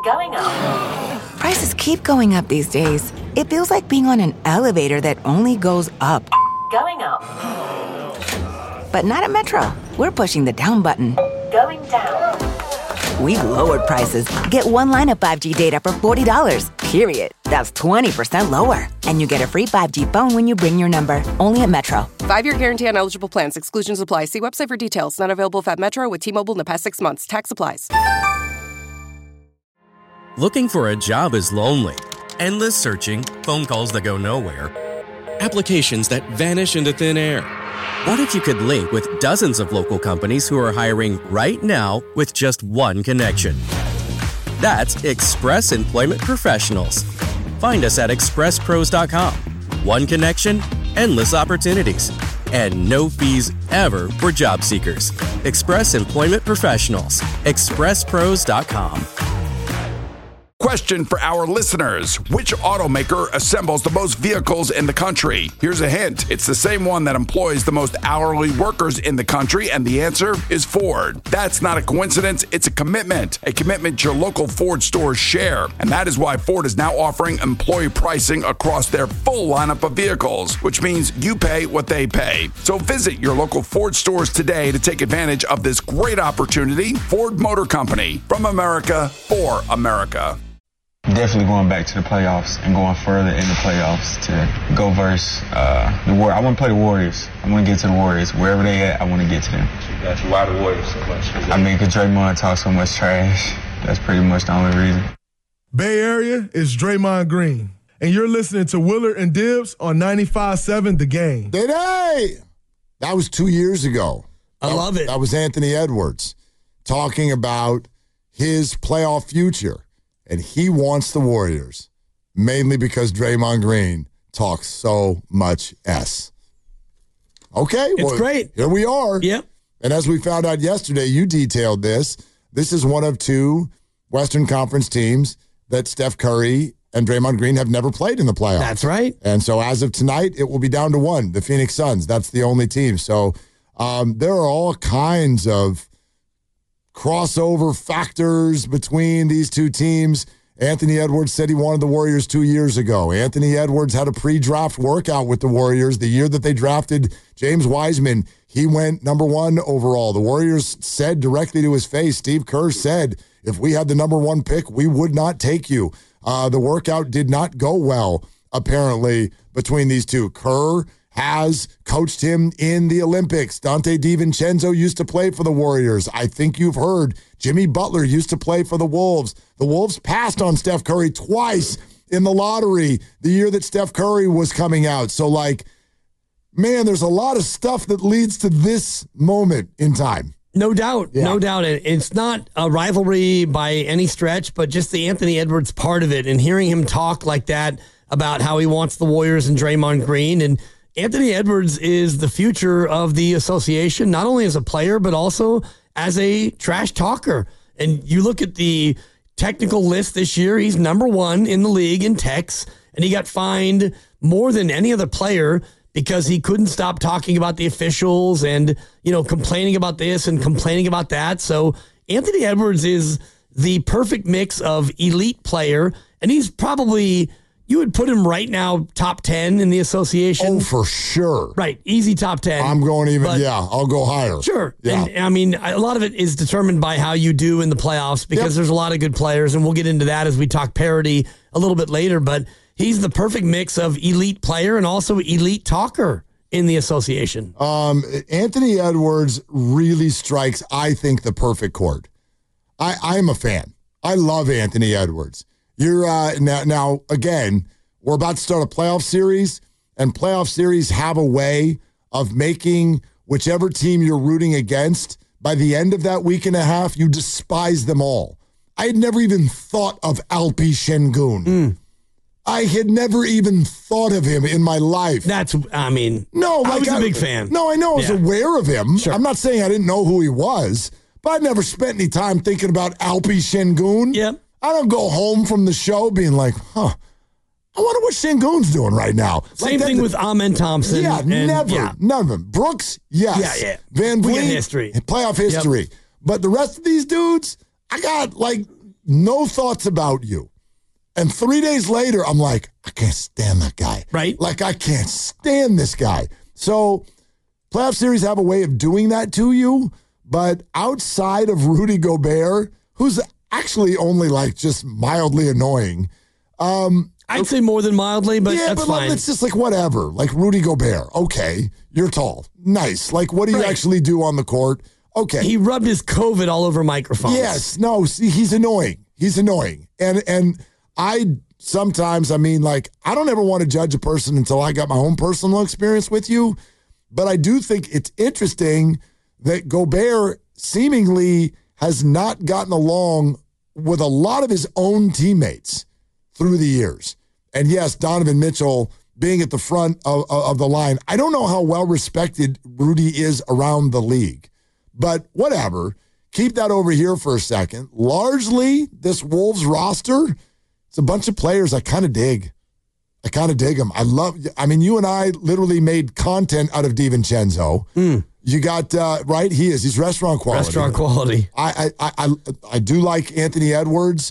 Going up. Prices keep going up these days. It feels like being on an elevator that only goes up. Going up. But not at Metro. We're pushing the down button. Going down. We've lowered prices. Get one line of 5G data for $40, period. That's 20% lower. And you get a free 5G phone when you bring your number. Only at Metro. 5-year guarantee on eligible plans. Exclusions apply. See website for details. Not available at Metro with T-Mobile in the past 6 months. Tax applies. Looking for a job is lonely. Endless searching, phone calls that go nowhere, applications that vanish into thin air. What if you could link with dozens of local companies who are hiring right now with just one connection? That's Express Employment Professionals. Find us at expresspros.com. One connection, endless opportunities, and no fees ever for job seekers. Express Employment Professionals. expresspros.com. Question for our listeners. Which automaker assembles the most vehicles in the country? Here's a hint. It's the same one that employs the most hourly workers in the country, and the answer is Ford. That's not a coincidence. It's a commitment your local Ford stores share. And that is why Ford is now offering employee pricing across their full lineup of vehicles, which means you pay what they pay. So visit your local Ford stores today to take advantage of this great opportunity. Ford Motor Company, from America for America. Definitely going back to the playoffs and going further in the playoffs to go versus the Warriors. I want to play the Warriors. I want to get to the Warriors. Wherever they at, I want to get to them. Why the Warriors so much? I mean, because Draymond talks so much trash. That's pretty much the only reason. Bay Area is Draymond Green, and you're listening to Willard and Dibbs on 95.7 The Game. Today! That was 2 years ago. I love it. That was Anthony Edwards talking about his playoff future. And he wants the Warriors, mainly because Draymond Green talks so much S. Okay. It's great. Here we are. Yep. And as we found out yesterday, you detailed this. This is one of two Western Conference teams that Steph Curry and Draymond Green have never played in the playoffs. That's right. And so as of tonight, it will be down to one, the Phoenix Suns. That's the only team. So there are all kinds of crossover factors between these two teams. Anthony Edwards said he wanted the Warriors 2 years ago. Anthony Edwards had a pre-draft workout with the Warriors the year that they drafted James Wiseman. He went number 1 overall. The Warriors said directly to his face, Steve Kerr said, if we had the number 1 pick, we would not take you. The workout did not go well, apparently, between these two. Kerr has coached him in the Olympics. Dante DiVincenzo used to play for the Warriors. I think you've heard Jimmy Butler used to play for the Wolves. The Wolves passed on Steph Curry twice in the lottery the year that Steph Curry was coming out. So, man, there's a lot of stuff that leads to this moment in time. No doubt. Yeah. No doubt. It's not a rivalry by any stretch, but just the Anthony Edwards part of it and hearing him talk like that about how he wants the Warriors and Draymond Green. And Anthony Edwards is the future of the association, not only as a player, but also as a trash talker. And you look at the technical list this year, he's number 1 in the league in techs, and he got fined more than any other player because he couldn't stop talking about the officials and, complaining about this and complaining about that. So Anthony Edwards is the perfect mix of elite player, and he's probably... You would put him right now top 10 in the association. Oh, for sure. Right. Easy top 10. I'm going I'll go higher. Sure. Yeah. And a lot of it is determined by how you do in the playoffs because there's a lot of good players, and we'll get into that as we talk parity a little bit later. But he's the perfect mix of elite player and also elite talker in the association. Anthony Edwards really strikes, I think, the perfect chord. I'm a fan. I love Anthony Edwards. You're now again, we're about to start a playoff series, and playoff series have a way of making whichever team you're rooting against, by the end of that week and a half, you despise them all. I had never even thought of Alpi Şengün. I had never even thought of him in my life. I was a big fan. No, I know. I was aware of him. Sure. I'm not saying I didn't know who he was, but I never spent any time thinking about Alpi Şengün. Yep. I don't go home from the show being like, I wonder what Şengün's doing right now. Same thing with Amen Thompson. Yeah, never. Yeah. None of them. Brooks, yes. Yeah. Van Vliet, history. Playoff history. Yep. But the rest of these dudes, I got no thoughts about you. And 3 days later, I'm like, I can't stand that guy. Right. Like, I can't stand this guy. So playoff series have a way of doing that to you. But outside of Rudy Gobert, who's actually only like just mildly annoying. I'd say more than mildly, but yeah, that's but fine. It's just like whatever. Like Rudy Gobert. Okay, you're tall. Nice. Like, what do you actually do on the court? Okay. He rubbed his COVID all over microphones. Yes. No, see, he's annoying. He's annoying. And I sometimes, I mean, like, I don't ever want to judge a person until I got my own personal experience with you. But I do think it's interesting that Gobert seemingly has not gotten along with a lot of his own teammates through the years. And yes, Donovan Mitchell being at the front of the line. I don't know how well respected Rudy is around the league, but whatever. Keep that over here for a second. Largely, this Wolves roster, it's a bunch of players I kind of dig. I kind of dig them. I mean, you and I literally made content out of DiVincenzo. You got, right? He's restaurant quality. Restaurant quality. I do like Anthony Edwards.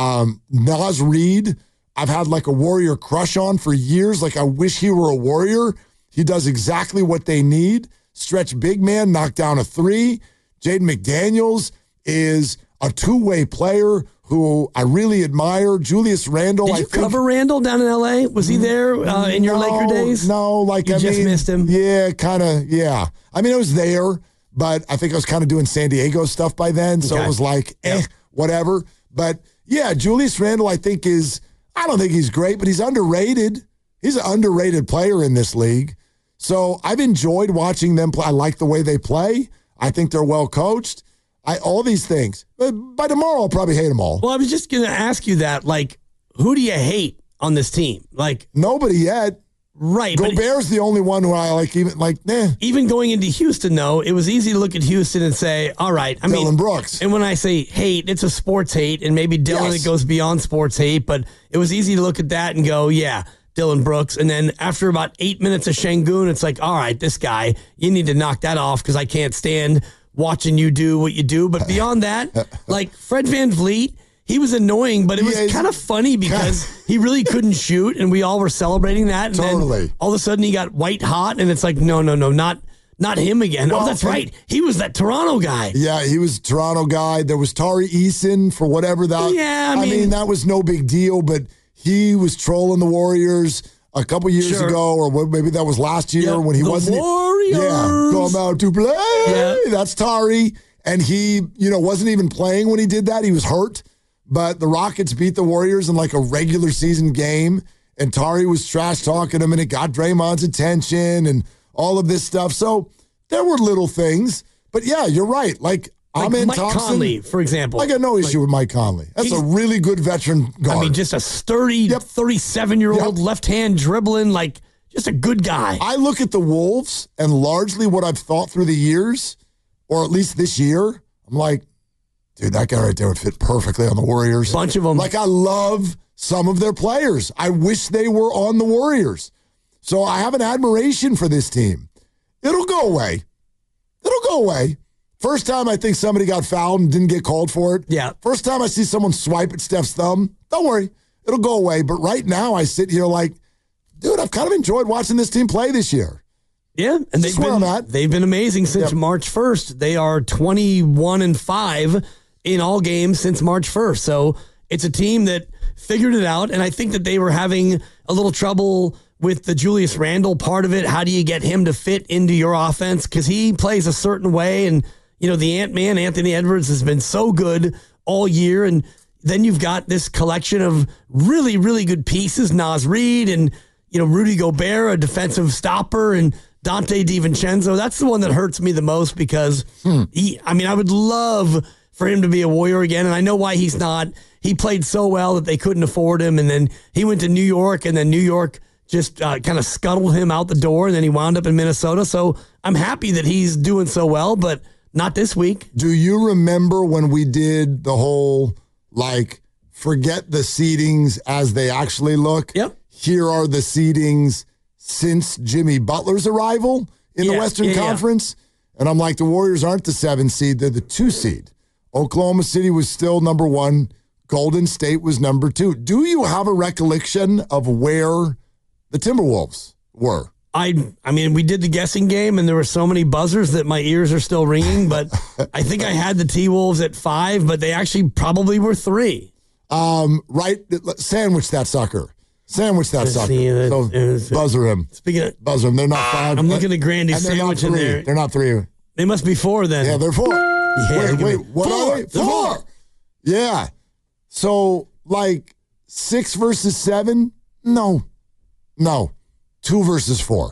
Naz Reid, I've had like a Warrior crush on for years. Like, I wish he were a Warrior. He does exactly what they need. Stretch big man, knock down a three. Jaden McDaniels is a two-way player who I really admire. Julius Randle. Did you cover Randle down in L.A.? Was he there in your Laker days? No, like you just missed him. Yeah, kind of. Yeah, I mean, I was there, but I think I was kind of doing San Diego stuff by then, so it was like, whatever. But yeah, Julius Randle, I think I don't think he's great, but he's underrated. He's an underrated player in this league. So I've enjoyed watching them play. I like the way they play. I think they're well coached. All these things. But by tomorrow, I'll probably hate them all. Well, I was just going to ask you that. Like, who do you hate on this team? Like, nobody yet. Right. Gobert's the only one who I like, Even going into Houston, though, it was easy to look at Houston and say, all right. Dylan Brooks. And when I say hate, it's a sports hate, and maybe Dylan, it goes beyond sports hate, but it was easy to look at that and go, yeah, Dylan Brooks. And then after about 8 minutes of Şengün, it's like, all right, this guy, you need to knock that off because I can't stand watching you do what you do. But beyond that, like Fred VanVleet, he was annoying, but it was kind of funny because he really couldn't shoot, and we all were celebrating that. And then all of a sudden he got white hot, and it's like, no, not him again. Well, that's right. He was that Toronto guy. Yeah, he was a Toronto guy. There was Tari Eason for whatever that. Yeah, I mean, that was no big deal, but he was trolling the Warriors a couple years ago, or maybe that was last year when he wasn't. Warriors. Yeah, come out to play. Yeah. That's Tari. And he, wasn't even playing when he did that. He was hurt. But the Rockets beat the Warriors in like a regular season game, and Tari was trash talking him, and it got Draymond's attention and all of this stuff. So there were little things. But yeah, you're right. Like Amen Mike Thompson, Conley, for example. I got no issue with Mike Conley. That's a really good veteran guard. I mean, just a sturdy 37-year-old left-hand dribbling, like just a good guy. I look at the Wolves, and largely what I've thought through the years, or at least this year, I'm like, dude, that guy right there would fit perfectly on the Warriors. Bunch of them. Like, I love some of their players. I wish they were on the Warriors. So I have an admiration for this team. It'll go away. First time I think somebody got fouled and didn't get called for it. Yeah. First time I see someone swipe at Steph's thumb, don't worry. It'll go away. But right now I sit here like, dude, I've kind of enjoyed watching this team play this year. Yeah, and they've been amazing since March 1st. They are 21-5 in all games since March 1st. So it's a team that figured it out, and I think that they were having a little trouble with the Julius Randle part of it. How do you get him to fit into your offense? Because he plays a certain way, and the Ant-Man, Anthony Edwards, has been so good all year, and then you've got this collection of really, really good pieces, Naz Reid and Rudy Gobert, a defensive stopper, and Dante DiVincenzo. That's the one that hurts me the most because I would love for him to be a Warrior again, and I know why he's not. He played so well that they couldn't afford him, and then he went to New York, and then New York just kind of scuttled him out the door, and then he wound up in Minnesota. So I'm happy that he's doing so well, but not this week. Do you remember when we did the whole, forget the seedings as they actually look? Yep. Here are the seedings since Jimmy Butler's arrival in the Western Conference. Yeah. And I'm like, the Warriors aren't the 7 seed, they're the 2 seed. Oklahoma City was still number 1. Golden State was number 2. Do you have a recollection of where the Timberwolves were? I mean, we did the guessing game, and there were so many buzzers that my ears are still ringing, but I think I had the T-Wolves at 5, but they actually probably were 3. Right, sandwich that sucker. Sandwich that sucker. Buzzer him. Buzzer him. They're not 5. I'm looking at Grandy's sandwich in there. They're not 3. They must be 4 then. Yeah, they're 4. Yeah, wait, what are they? 4. Yeah. So, 6 versus 7? No. 2 versus 4.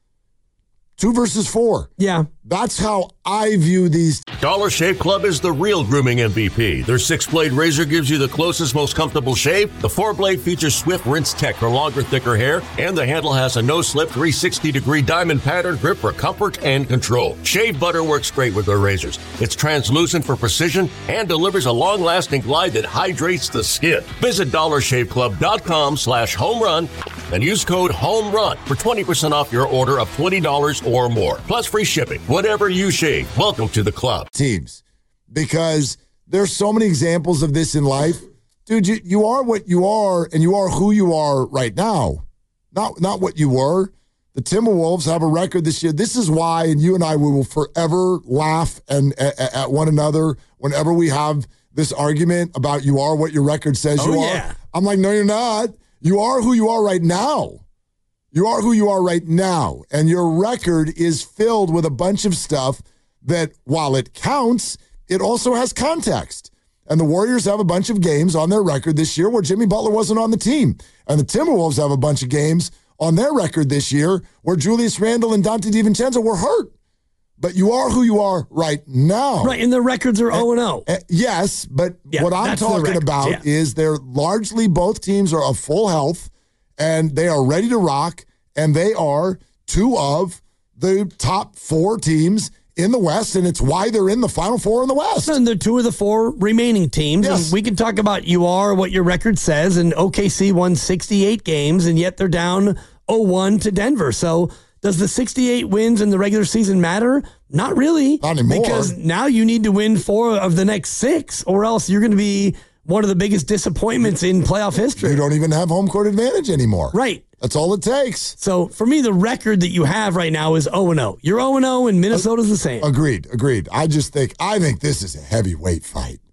2 versus 4. Yeah. That's how I view these. Dollar Shave Club is the real grooming MVP. Their 6-blade razor gives you the closest, most comfortable shave. The 4-blade features Swift Rinse Tech for longer, thicker hair, and the handle has a no-slip 360-degree diamond pattern grip for comfort and control. Shave butter works great with their razors. It's translucent for precision and delivers a long-lasting glide that hydrates the skin. Visit DollarShaveClub.com/homerun and use code HOMERUN for 20% off your order of $20 or more, plus free shipping. Whatever you shave, welcome to the club. Teams, because there's so many examples of this in life. Dude, you are what you are, and you are who you are right now, not what you were. The Timberwolves have a record this year. This is why, and you and I, we will forever laugh at one another whenever we have this argument about you are what your record says you are. I'm like, no, you're not. You are who you are right now. You are who you are right now. And your record is filled with a bunch of stuff that, while it counts, it also has context. And the Warriors have a bunch of games on their record this year where Jimmy Butler wasn't on the team. And the Timberwolves have a bunch of games on their record this year where Julius Randle and Dante DiVincenzo were hurt. But you are who you are right now. Right, and the records are 0-0. Yes, but what I'm talking about is they're largely, both teams are of full health, and they are ready to rock, and they are 2 of the top 4 teams in the West, and it's why they're in the Final 4 in the West. And they're 2 of the 4 remaining teams. Yes. And we can talk about you are what your record says, and OKC won 68 games, and yet they're down 0-1 to Denver. So does the 68 wins in the regular season matter? Not really. Not anymore. Because now you need to win 4 of the next 6, or else you're going to be one of the biggest disappointments in playoff history. You don't even have home court advantage anymore. Right. That's all it takes. So for me, the record that you have right now is 0-0. You're 0-0, and Minnesota's the same. Agreed. I think this is a heavyweight fight.